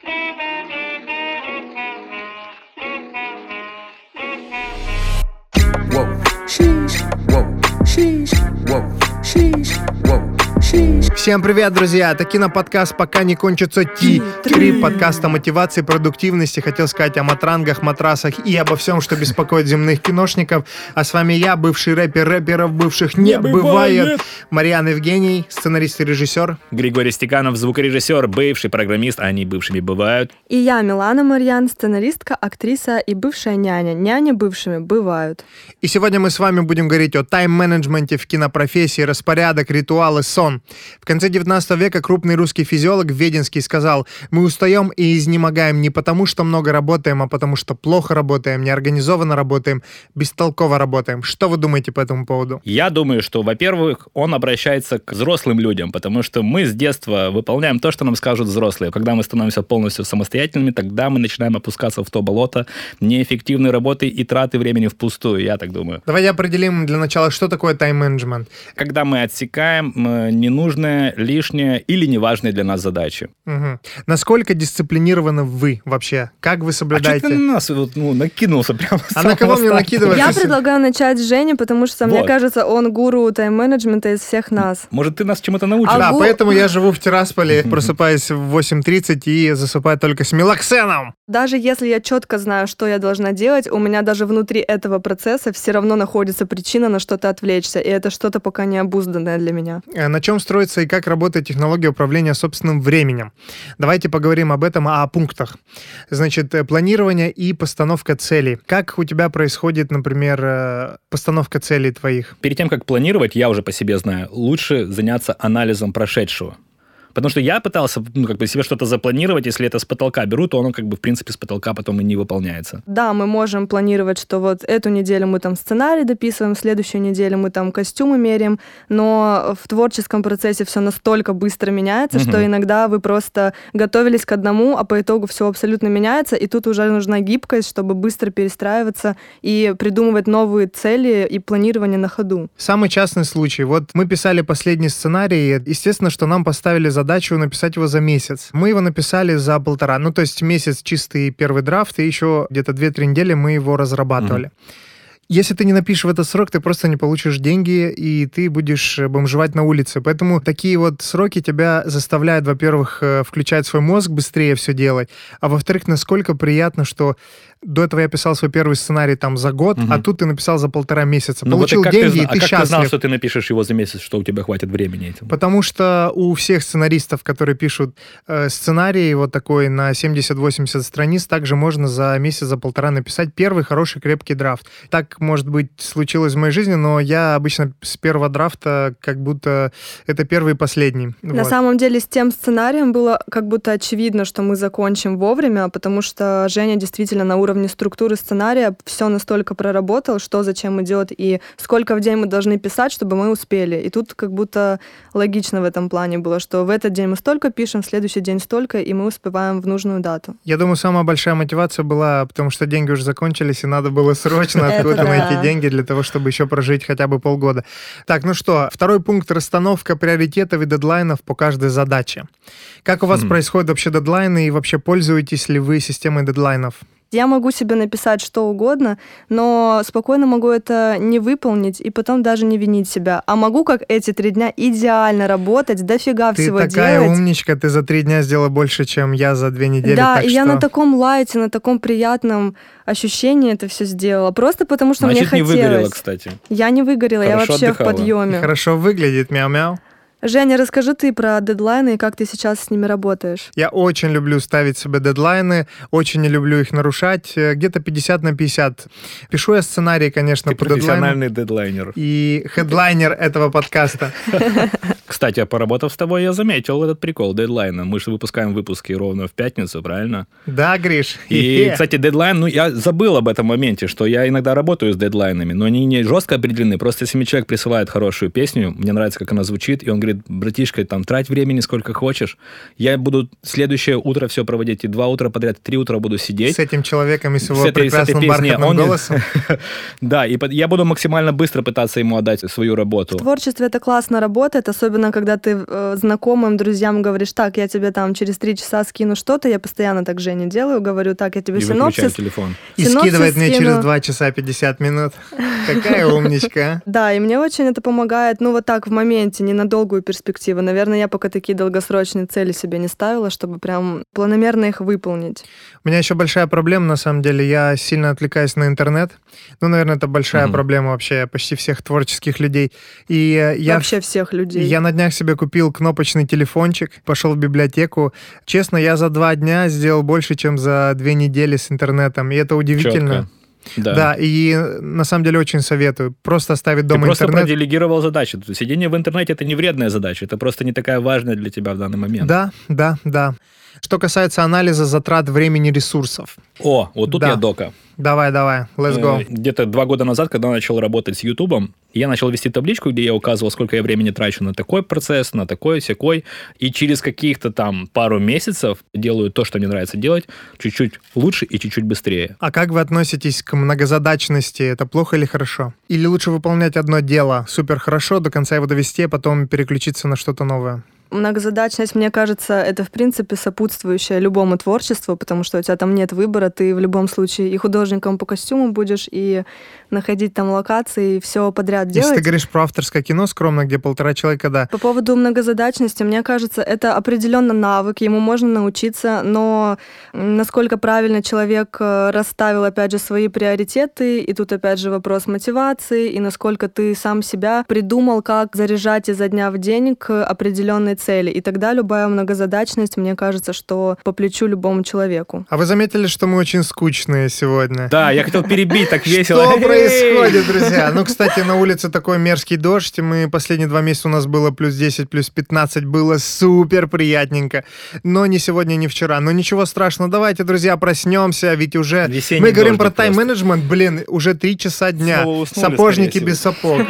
Всем привет, друзья! Это киноподкаст «Пока не кончится Ти-3». Подкаст о мотивации, продуктивности, хотел сказать о матрангах, матрасах и обо всем, что беспокоит земных киношников. А с вами я, бывший рэпер, рэперов бывших не бывает. Марьян Евгений, сценарист и режиссер. Григорий Стеканов, звукорежиссер, бывший программист, они бывшими бывают. И я, Милана Марьян, сценаристка, актриса и бывшая няня. Няня бывшими бывают. И сегодня мы с вами будем говорить о тайм-менеджменте в кинопрофессии, распорядок, ритуалы, сон. В конце 19 века крупный русский физиолог Веденский сказал: «Мы устаем и изнемогаем не потому, что много работаем, а потому, что плохо работаем, неорганизованно работаем, бестолково работаем». Что вы думаете по этому поводу? Я думаю, что, во-первых, он обращается к взрослым людям, потому что мы с детства выполняем то, что нам скажут взрослые. Когда мы становимся полностью самостоятельными, тогда мы начинаем опускаться в то болото неэффективной работы и траты времени впустую, я так думаю. Давайте определим для начала, что такое тайм-менеджмент. Когда мы отсекаем ненужное, лишнее или неважное для нас задачи. Угу. Насколько дисциплинированы вы вообще? Как вы соблюдаете? А что ты на нас накинулся прямо с А на кого мне накидываться? Я предлагаю начать с Жени, потому что, мне кажется, он гуру тайм-менеджмента из всех нас. Может, ты нас чему-то научишь? Да, поэтому я живу в Тирасполе, просыпаюсь в 8:30 и засыпаю только с мелоксеном. Даже если я четко знаю, что я должна делать, у меня даже внутри этого процесса все равно находится причина на что-то отвлечься, и это что-то пока не обузданное для меня. На чем строится и как работает технология управления собственным временем? Давайте поговорим об этом, о пунктах. Значит, планирование и постановка целей. Как у тебя происходит, например, постановка целей твоих? Перед тем, как планировать, я уже по себе знаю, лучше заняться анализом прошедшего. Потому что я пытался себе что-то запланировать, если это с потолка беру, то оно в принципе с потолка потом и не выполняется. Да, мы можем планировать, что вот эту неделю мы там сценарий дописываем, следующую неделю мы там костюмы меряем, но в творческом процессе все настолько быстро меняется, что иногда вы просто готовились к одному, а по итогу все абсолютно меняется, и тут уже нужна гибкость, чтобы быстро перестраиваться и придумывать новые цели и планирование на ходу. Самый частный случай. Вот мы писали последний сценарий, естественно, что нам поставили задачу написать его за месяц. Мы его написали за 1,5. То есть месяц чистый первый драфт, и еще где-то 2-3 недели мы его разрабатывали. Если ты не напишешь в этот срок, ты просто не получишь деньги, и ты будешь бомжевать на улице. Поэтому такие вот сроки тебя заставляют, во-первых, включать свой мозг, быстрее все делать, а во-вторых, насколько приятно, что до этого я писал свой первый сценарий там за год, а тут ты написал за 1,5 месяца. Получил деньги, и ты счастлив. А как ты знал, что ты напишешь его за месяц, что у тебя хватит времени этим? Потому что у всех сценаристов, которые пишут сценарий вот такой на 70-80 страниц, также можно за месяц, за 1,5 написать первый хороший крепкий драфт. Так, может быть, случилось в моей жизни, но я обычно с первого драфта как будто это первый и последний. На самом деле с тем сценарием было как будто очевидно, что мы закончим вовремя, потому что Женя действительно на уровне структуры сценария все настолько проработал, что зачем идет и сколько в день мы должны писать, чтобы мы успели. И тут как будто логично в этом плане было, что в этот день мы столько пишем, в следующий день столько, и мы успеваем в нужную дату. Я думаю, самая большая мотивация была, потому что деньги уже закончились, и надо было срочно откуда-то найти деньги для того, чтобы еще прожить хотя бы полгода. Так, ну что, второй пункт — расстановка приоритетов и дедлайнов по каждой задаче. Как у вас происходят вообще дедлайны, и вообще пользуетесь ли вы системой дедлайнов? Я могу себе написать что угодно, но спокойно могу это не выполнить и потом даже не винить себя. А могу, как эти 3 дня, идеально работать, дофига всего делать. Ты такая умничка, ты за 3 дня сделала больше, чем я за 2 недели. Да, и я на таком лайте, на таком приятном ощущении это все сделала. Просто потому, что мне хотелось. Значит, не выгорела, кстати. Я не выгорела, я вообще отдыхала. В подъеме. И хорошо выглядит, мяу-мяу. Женя, расскажи ты про дедлайны и как ты сейчас с ними работаешь. Я очень люблю ставить себе дедлайны, очень не люблю их нарушать. Где-то 50/50. Пишу я сценарий, конечно, по дедлайну. Профессиональный дедлайнер. И хедлайнер этого подкаста. Кстати, поработав с тобой, я заметил этот прикол дедлайна. Мы же выпускаем выпуски ровно в пятницу, правильно? Да, Гриш. И, кстати, дедлайн, я забыл об этом моменте, что я иногда работаю с дедлайнами, но они не жестко определены. Просто если мне человек присылает хорошую песню, мне нравится, как она звучит, и он говорит: говорит, братишка, там, трать времени сколько хочешь. Я буду следующее утро все проводить, и 2 утра подряд, 3 утра буду сидеть. С этим человеком и с его прекрасным бархатным голосом. Да, и я буду максимально быстро пытаться ему отдать свою работу. В творчестве это классно работает, особенно когда ты знакомым, друзьям говоришь, так, я тебе там через 3 часа скину что-то, я постоянно так Жене делаю, говорю, так, я тебе и синопсис. Телефон. И скидывает мне через 2 часа 50 минут. Какая умничка. Да, и мне очень это помогает, ну вот так в моменте, не на долгую перспективу. Наверное, я пока такие долгосрочные цели себе не ставила, чтобы прям планомерно их выполнить. У меня еще большая проблема, на самом деле, я сильно отвлекаюсь на интернет. Ну, наверное, это большая проблема вообще почти всех творческих людей. И вообще всех людей. Я на днях себе купил кнопочный телефончик, пошел в библиотеку. Честно, я за 2 дня сделал больше, чем за 2 недели с интернетом, и это удивительно. Чётко. Да, и на самом деле очень советую. Просто оставить дома интернет. Ты просто проделегировал задачу. Сидение в интернете — это не вредная задача, это просто не такая важная для тебя в данный момент. Да. Что касается анализа затрат времени и ресурсов. О, вот тут я дока. Давай, let's go. Где-то 2 года назад, когда начал работать с Ютубом, я начал вести табличку, где я указывал, сколько я времени трачу на такой процесс, на такой-сякой, и через каких-то там пару месяцев делаю то, что мне нравится делать, чуть-чуть лучше и чуть-чуть быстрее. А как вы относитесь к многозадачности? Это плохо или хорошо? Или лучше выполнять одно дело супер хорошо, до конца его довести, а потом переключиться на что-то новое? Многозадачность, мне кажется, это, в принципе, сопутствующее любому творчеству, потому что у тебя там нет выбора, ты в любом случае и художником по костюму будешь, и находить там локации, и все подряд делать. Если ты говоришь про авторское кино скромно, где 1,5 человека, да. По поводу многозадачности, мне кажется, это определенно навык, ему можно научиться, но насколько правильно человек расставил, опять же, свои приоритеты, и тут, опять же, вопрос мотивации, и насколько ты сам себя придумал, как заряжать изо дня в день к определенной цели. И тогда любая многозадачность, мне кажется, что по плечу любому человеку. А вы заметили, что мы очень скучные сегодня? Да, я хотел перебить, так весело. Что происходит, друзья? Ну, кстати, на улице такой мерзкий дождь. Мы последние 2 месяца у нас было плюс 10, плюс 15. Было супер приятненько. Но не сегодня, не вчера. Но ничего страшного. Давайте, друзья, проснемся. Ведь уже весенний мы говорим про тайм-менеджмент. Блин, уже 3 часа дня. Уснули, сапожники без сапог.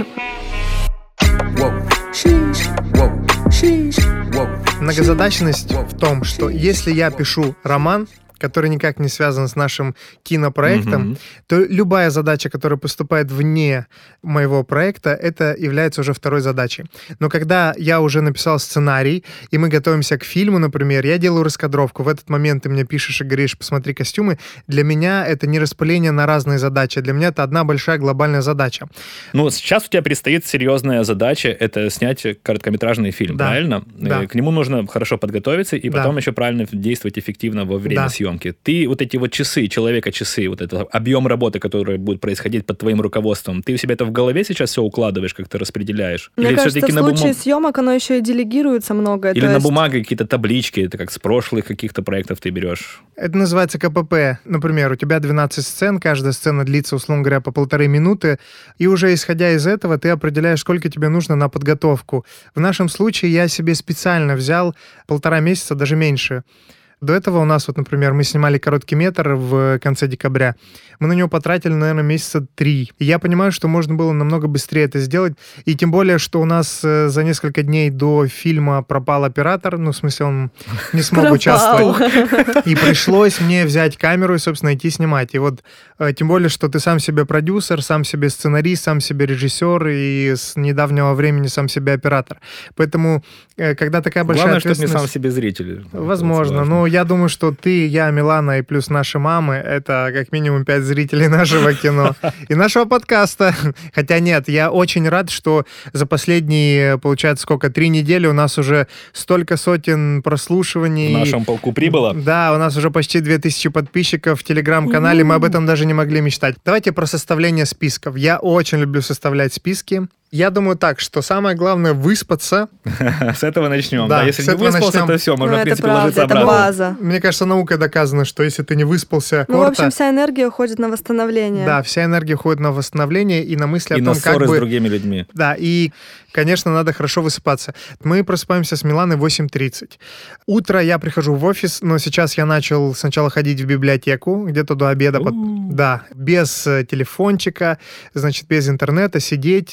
Многозадачность в том, что если я пишу роман, который никак не связан с нашим кинопроектом, то любая задача, которая поступает вне моего проекта, это является уже второй задачей. Но когда я уже написал сценарий, и мы готовимся к фильму, например, я делаю раскадровку, в этот момент ты мне пишешь и говоришь, посмотри костюмы, для меня это не распыление на разные задачи, для меня это одна большая глобальная задача. Ну, сейчас у тебя предстоит серьезная задача, это снять короткометражный фильм, да. правильно? Да. К нему нужно хорошо подготовиться и потом еще правильно действовать эффективно во время съемки. Ты вот эти вот часы, человека-часы, вот этот объем работы, который будет происходить под твоим руководством, ты у себя это в голове сейчас все укладываешь, как ты распределяешь? Мне кажется, в случае съемок оно еще и делегируется много. Или на бумаге какие-то таблички, это как с прошлых каких-то проектов ты берешь? Это называется КПП. Например, у тебя 12 сцен, каждая сцена длится, условно говоря, по 1,5 минуты, и уже исходя из этого ты определяешь, сколько тебе нужно на подготовку. В нашем случае я себе специально взял 1,5 месяца, даже меньше. До этого у нас, вот, например, мы снимали короткий метр в конце декабря. Мы на него потратили, наверное, 3 месяца. И я понимаю, что можно было намного быстрее это сделать. И тем более, что у нас за несколько дней до фильма пропал оператор. Ну, в смысле, он не смог участвовать. И пришлось мне взять камеру и, собственно, идти снимать. И вот тем более, что ты сам себе продюсер, сам себе сценарист, сам себе режиссер и с недавнего времени сам себе оператор. Поэтому, когда такая большая ответственность... Главное, чтобы не сам себе зритель. Возможно. Но я думаю, что ты, я, Милана и плюс наши мамы — это как минимум 5 зрителей нашего кино и нашего подкаста. Хотя нет, я очень рад, что за последние, получается, 3 недели у нас уже столько сотен прослушиваний. В нашем полку прибыло. Да, у нас уже почти 2000 подписчиков в Телеграм-канале, мы об этом даже не могли мечтать. Давайте про составление списков. Я очень люблю составлять списки. Я думаю так, что самое главное — выспаться. С этого начнем. Да, если не выспался, то все, можно, в принципе, ложиться обратно. Это база. Мне кажется, наукой доказано, что если ты не выспался... в общем, вся энергия уходит на восстановление. Да, вся энергия уходит на восстановление и на мысли о том, как бы... И на ссоры с другими людьми. Да, и, конечно, надо хорошо высыпаться. Мы просыпаемся с Миланой в 8:30. Утро я прихожу в офис, но сейчас я начал сначала ходить в библиотеку, где-то до обеда. Да, без телефончика, значит, без интернета, сидеть. Не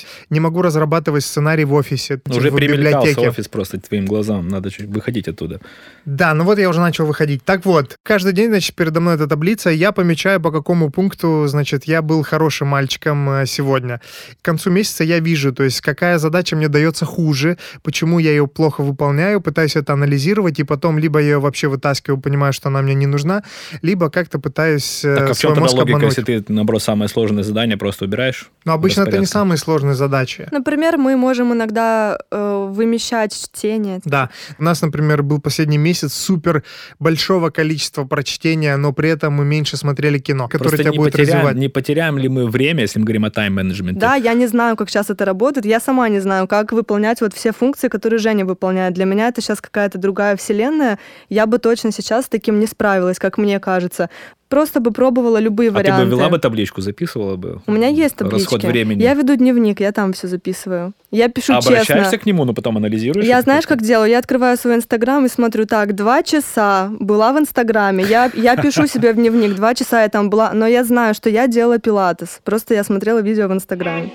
могу разрабатывать сценарий в офисе, Уже в примелькался библиотеке. офис просто твоим глазам. Надо чуть выходить оттуда. Да, ну вот я уже начал выходить. Так вот, каждый день, значит, передо мной эта таблица, я помечаю, по какому пункту, значит, я был хорошим мальчиком сегодня. К концу месяца я вижу, то есть какая задача мне дается хуже, почему я ее плохо выполняю, пытаюсь это анализировать, и потом либо я ее вообще вытаскиваю, понимаю, что она мне не нужна, либо как-то пытаюсь Так, а в чем свой тогда мозг логика, обмануть. если ты, наоборот, самое сложное задание просто убираешь? Но обычно это не Распорядка. самые сложные задачи. Например, мы можем иногда вымещать чтение. Да, у нас, например, был последний месяц супер большого количества прочтения, но при этом мы меньше смотрели кино, которое Просто тебя будет развивать. не потеряем ли мы время, если мы говорим о тайм-менеджменте? Да, я не знаю, как сейчас это работает. Я сама не знаю, как выполнять вот все функции, которые Женя выполняет. Для меня это сейчас какая-то другая вселенная. Я бы точно сейчас с таким не справилась, как мне кажется. Просто бы пробовала любые варианты. А ты бы вела бы табличку, записывала бы? У меня есть таблички. Расход времени. Я веду дневник, я там все записываю. Я пишу честно. Обращаешься к нему, но потом анализируешь? Я это знаешь, как-то? как делаю? Я открываю свой Инстаграм и смотрю, так, 2 часа была в Инстаграме, я пишу себе в дневник, 2 часа я там была, но я знаю, что я делала пилатес. Просто я смотрела видео в Инстаграме.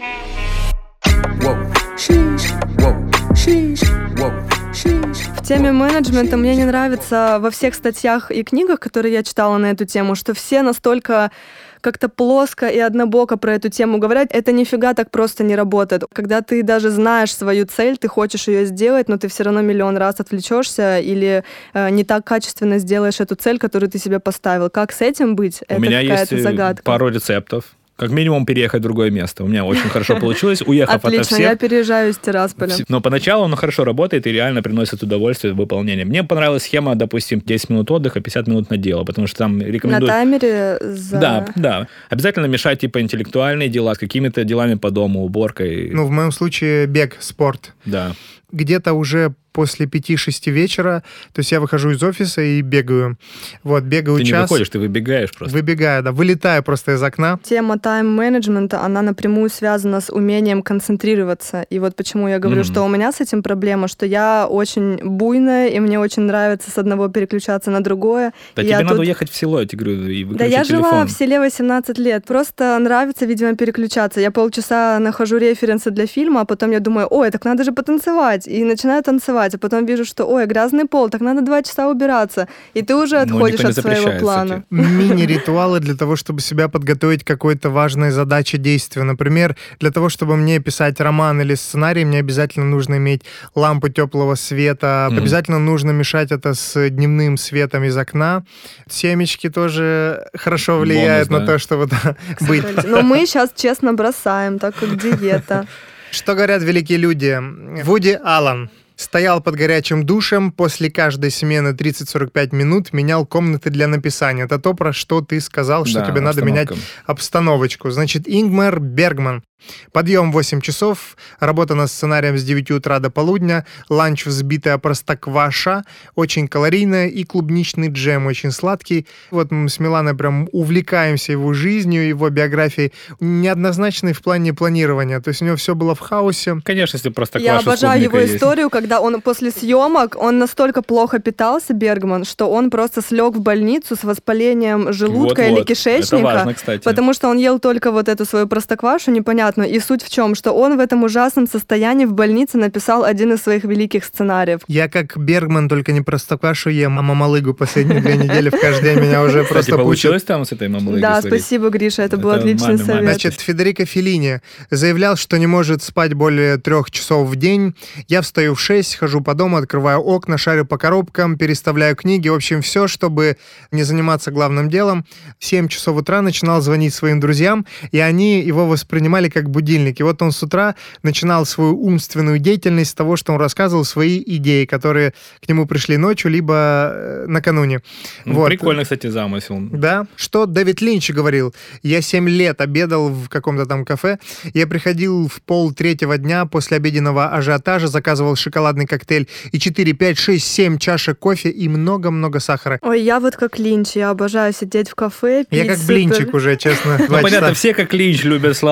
В теме менеджмента мне не нравится во всех статьях и книгах, которые я читала на эту тему, что все настолько как-то плоско и однобоко про эту тему говорят. Это нифига так просто не работает. Когда ты даже знаешь свою цель, ты хочешь ее сделать, но ты все равно миллион раз отвлечешься или не так качественно сделаешь эту цель, которую ты себе поставил. Как с этим быть? У Это меня какая-то есть загадка. пару рецептов. Как минимум переехать в другое место. У меня очень хорошо получилось, уехав ото Отлично, всех. я переезжаю из Тирасполя. Но поначалу он хорошо работает и реально приносит удовольствие выполнения. Мне понравилась схема, допустим, 10 минут отдыха, 50 минут на дело, потому что там На рекомендуют... таймере Да. Обязательно мешать типа интеллектуальные дела с какими-то делами по дому, уборкой. Ну, в моем случае бег, спорт. Да. Где-то уже после 5-6 вечера, то есть я выхожу из офиса и бегаю. Вот, бегаю Ты час. не выходишь, ты выбегаешь просто. Выбегаю, да, вылетаю просто из окна. Тема тайм-менеджмента, она напрямую связана с умением концентрироваться. И вот почему я говорю, что у меня с этим проблема, что я очень буйная, и мне очень нравится с одного переключаться на другое. Да И тебе я надо тут... уехать в село, я тебе говорю, и выключить Да я телефон. жила в селе 18 лет. Просто нравится, видимо, переключаться. Я полчаса нахожу референсы для фильма, а потом я думаю, ой, так надо же потанцевать. И начинаю танцевать, а потом вижу, что, ой, грязный пол, так надо 2 часа убираться. И ты уже отходишь никто не от своего запрещает, плана. Мини-ритуалы для того, чтобы себя подготовить к какой-то важной задаче действия. Например, для того, чтобы мне писать роман или сценарий, мне обязательно нужно иметь лампу теплого света, обязательно нужно мешать это с дневным светом из окна. Семечки тоже хорошо влияют Бонус, на да. то, чтобы быть. Но мы сейчас честно бросаем, так как диета. Что говорят великие люди? Вуди Аллен стоял под горячим душем, после каждой смены 30-45 минут менял комнаты для написания. Это то, про что ты сказал, что Да, тебе надо менять обстановка. обстановочку. Значит, Ингмар Бергман. Подъем в 8 часов, работа над сценарием с 9 утра до полудня, ланч взбитая простокваша, очень калорийная, и клубничный джем, очень сладкий. Вот мы с Миланой прям увлекаемся его жизнью, его биографией. Неоднозначный в плане планирования, то есть у него все было в хаосе. Конечно, если просто Я кваша с обожаю его клубникой есть. историю, когда он после съемок, он настолько плохо питался, Бергман, что он просто слег в больницу с воспалением желудка или Вот-вот. кишечника. Это важно, кстати. Потому что он ел только вот эту свою простоквашу, непонятно. И суть в чем, что он в этом ужасном состоянии в больнице написал один из своих великих сценариев. Я как Бергман, только не простоквашу ем, а мамалыгу последние 2 недели в каждый день меня уже Кстати, просто пучит. получилось там с этой мамлыгой Да, сварить? спасибо, Гриша, это был Это отличный маме. совет. Значит, Федерико Феллини заявлял, что не может спать более 3 часов в день. Я встаю в 6, хожу по дому, открываю окна, шарю по коробкам, переставляю книги. В общем, все, чтобы не заниматься главным делом. В 7 часов утра начинал звонить своим друзьям, и они его воспринимали как будильник. И вот он с утра начинал свою умственную деятельность с того, что он рассказывал свои идеи, которые к нему пришли ночью, либо накануне. Ну, Вот. прикольный, кстати, замысел. Да, что Дэвид Линч говорил. Я 7 лет обедал в каком-то там кафе. Я приходил в 2:30 дня после обеденного ажиотажа, заказывал шоколадный коктейль и 4, 5, 6, 7 чашек кофе и много-много сахара. Ой, я вот как Линч, я обожаю сидеть в кафе, пить Я как супер- блинчик уже, честно. Ну, 2 понятно, часа. все как Линч любят сладкое, вот так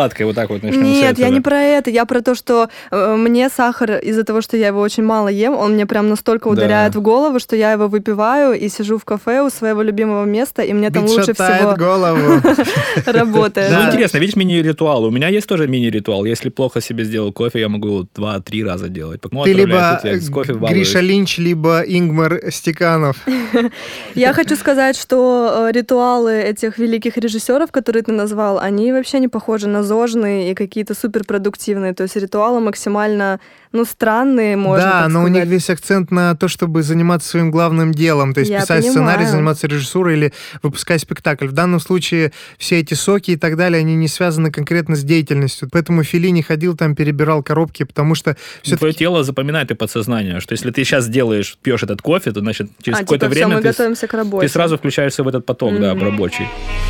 вот начнем с Нет, этого. я не про это, я про то, что мне сахар из-за того, что я его очень мало ем, он мне прям настолько ударяет в голову, что я его выпиваю и сижу в кафе у своего любимого места, и мне там лучше всего голову. работает. Ну, интересно, видишь, мини-ритуал. У меня есть тоже мини-ритуал. Если плохо себе сделал кофе, я могу 2-3 раза делать. Ты либо Гриша Линч, либо Ингмар Стеканов. Я хочу сказать, что ритуалы этих великих режиссеров, которые ты назвал, они вообще не похожи на зожные и какие-то суперпродуктивные. То есть ритуалы максимально, странные, можно так сказать. Да, но у них весь акцент на то, чтобы заниматься своим главным делом. То есть писать сценарий, заниматься режиссурой или выпускать спектакль. В данном случае все эти соки и так далее, они не связаны конкретно с деятельностью. Поэтому Феллини ходил там, перебирал коробки, потому что... Твое тело запоминает и подсознание, что если ты сейчас пьешь этот кофе, то, значит, через какое-то время мы готовимся к работе. Ты сразу включаешься в этот поток, рабочий.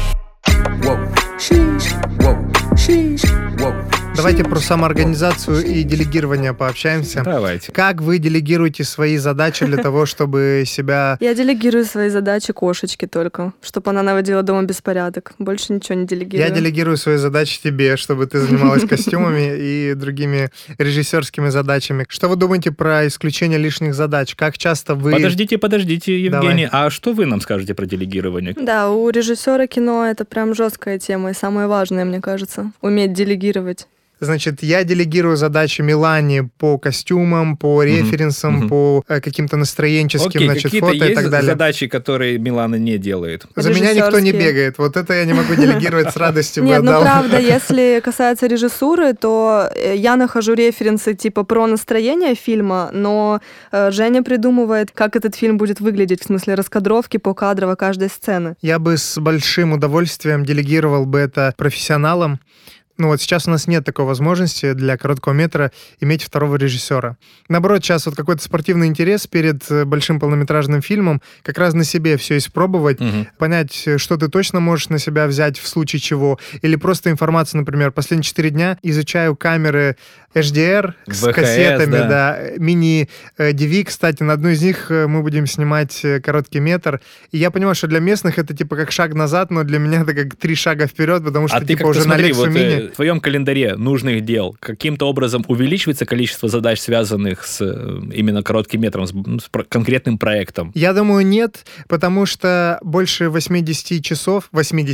Давайте про самоорганизацию и делегирование пообщаемся. Давайте. Как вы делегируете свои задачи для того, чтобы себя... Я делегирую свои задачи кошечке только, чтобы она наводила дома беспорядок. Больше ничего не делегирую. Я делегирую свои задачи тебе, чтобы ты занималась костюмами и другими режиссерскими задачами. Что вы думаете про исключение лишних задач? Как часто вы... Подождите, Евгений. А что вы нам скажете про делегирование? Да, у режиссера кино это прям жесткая тема и самое важное, мне кажется, уметь делегировать. Значит, я делегирую задачи Милане по костюмам, по референсам, по каким-то настроенческим, фото и так далее. Есть задачи, которые Милана не делает? За меня никто не бегает. Вот это я не могу делегировать с радостью. Нет, правда, если касается режиссуры, то я нахожу референсы типа про настроение фильма, но Женя придумывает, как этот фильм будет выглядеть, в смысле раскадровки покадрово каждой сцены. Я бы с большим удовольствием делегировал бы это профессионалам. Сейчас у нас нет такой возможности для короткого метра иметь второго режиссера. Наоборот, сейчас какой-то спортивный интерес перед большим полнометражным фильмом как раз на себе все испробовать, понять, что ты точно можешь на себя взять в случае чего. Или просто информацию, например, последние 4 дня изучаю камеры HDR с VHS, кассетами, мини-DV, кстати, на одной из них мы будем снимать короткий метр. И я понимаю, что для местных это как шаг назад, но для меня это как 3 шага вперед, потому что уже на Lexus Mini... В твоем календаре нужных дел каким-то образом увеличивается количество задач, связанных с именно коротким метром, с конкретным проектом? Я думаю, нет, потому что больше 80 часов,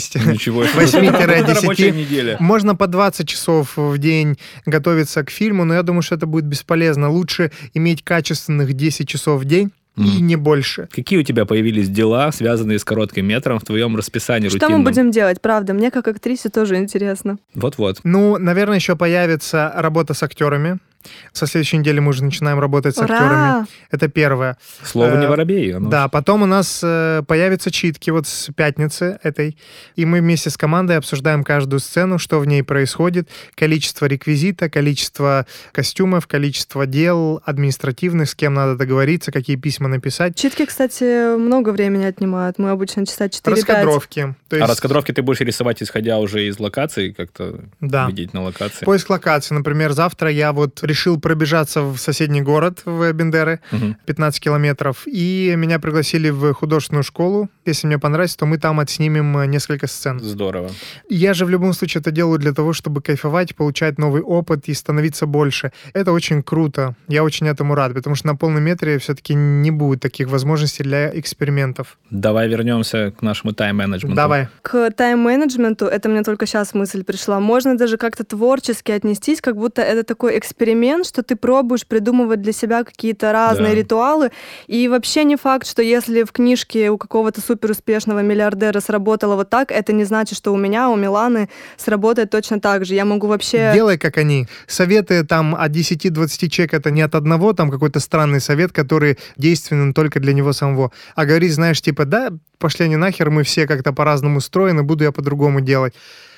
8-10, можно по 20 часов в день готовиться к фильму, но я думаю, что это будет бесполезно. Лучше иметь качественных 10 часов в день, и не больше. Какие у тебя появились дела, связанные с коротким метром в твоем расписании рутинном? Что мы будем делать, правда? Мне как актрисе тоже интересно. Вот-вот. Наверное, еще появится работа с актерами. Со следующей недели мы уже начинаем работать с актерами. Это первое. Слово не воробей. Да, потом у нас появятся читки с пятницы этой. И мы вместе с командой обсуждаем каждую сцену, что в ней происходит. Количество реквизита, количество костюмов, количество дел административных, с кем надо договориться, какие письма написать. Читки, кстати, много времени отнимают. Мы обычно читать 4-5. Раскадровки. Раскадровки ты будешь рисовать, исходя уже из локаций, как-то видеть на локации? Поиск локации. Например, завтра я решил пробежаться в соседний город, в Бендеры, 15 километров, и меня пригласили в художественную школу. Если мне понравится, то мы там отснимем несколько сцен. Здорово. Я же в любом случае это делаю для того, чтобы кайфовать, получать новый опыт и становиться больше. Это очень круто. Я очень этому рад, потому что на полном метре все-таки не будет таких возможностей для экспериментов. Давай вернемся к нашему тайм-менеджменту. Давай. К тайм-менеджменту, это мне только сейчас мысль пришла, можно даже как-то творчески отнестись, как будто это такой эксперимент, что ты пробуешь придумывать для себя какие-то разные ритуалы. И вообще не факт, что если в книжке у какого-то суперуспешного миллиардера сработало вот так, это не значит, что у меня, у Миланы сработает точно так же. Я могу вообще... Делай, как они. Советы от 10-20 человек, это не от одного, какой-то странный совет, который действенен только для него самого. А говорить, знаешь, пошли они нахер, мы все как-то по-разному устроены, буду я по-другому делать.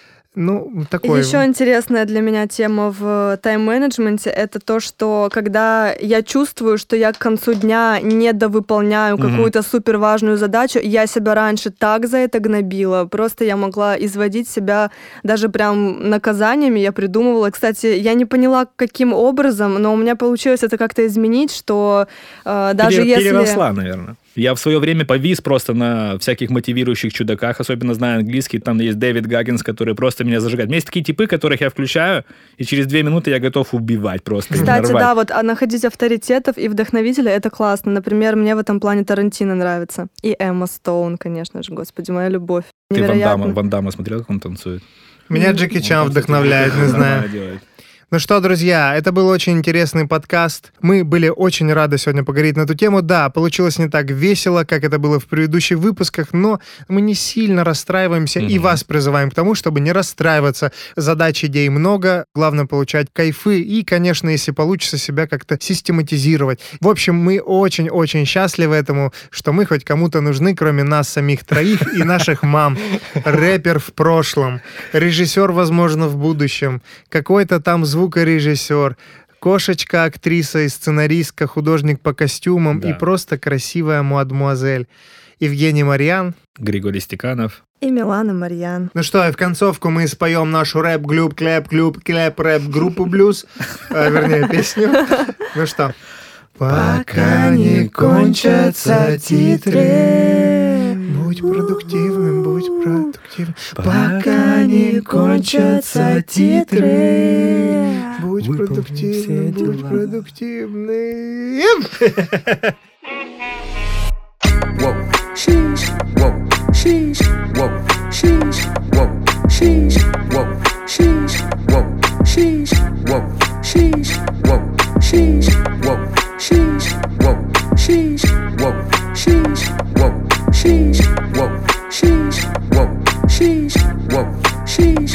Такое. Еще интересная для меня тема в тайм-менеджменте — это то, что когда я чувствую, что я к концу дня недовыполняю какую-то суперважную задачу, я себя раньше так за это гнобила, просто я могла изводить себя даже прям наказаниями, я придумывала. Кстати, я не поняла, каким образом, но у меня получилось это как-то изменить, что даже если... Переросла, наверное. Я в свое время повис просто на всяких мотивирующих чудаках, особенно зная английский. Там есть Дэвид Гаггинс, который просто меня зажигает. У меня есть такие типы, которых я включаю, и через 2 минуты я готов убивать просто. Кстати, да, вот находить авторитетов и вдохновителя — это классно. Например, мне в этом плане Тарантино нравится. И Эмма Стоун, конечно же, господи, моя любовь. Ты Ван Дамма смотрел, как он танцует? Меня Джеки Чан вдохновляет, не знаю. Ну что, друзья, это был очень интересный подкаст. Мы были очень рады сегодня поговорить на эту тему. Да, получилось не так весело, как это было в предыдущих выпусках, но мы не сильно расстраиваемся и вас призываем к тому, чтобы не расстраиваться. Задач, идей много, главное получать кайфы и, конечно, если получится, себя как-то систематизировать. В общем, мы очень-очень счастливы этому, что мы хоть кому-то нужны, кроме нас самих троих и наших мам. Рэпер в прошлом, режиссер, возможно, в будущем, какой-то там звукорежиссер, кошечка, актриса и сценаристка, художник по костюмам и просто красивая мадемуазель. Евгений Марьян, Григорий Стеканов и Милана Марьян. Ну что, и в концовку мы споем нашу рэп-рэп-группу блюз, вернее, песню. Ну что? Пока не кончатся титры, будь продуктивным, будь продуктивным. Пока не кончатся титры, будь продуктивным, будь продуктивным. Sheesh, whoa, sheesh, whoa, sheesh, whoa, sheesh, whoa, sheesh, whoa, sheesh, whoa, sheesh, whoa, sheesh, whoa, sheesh, whoa, sheesh, whoa, sheesh, whoa, sheesh, whoa, sheesh, whoa, sheesh, whoa, sheesh.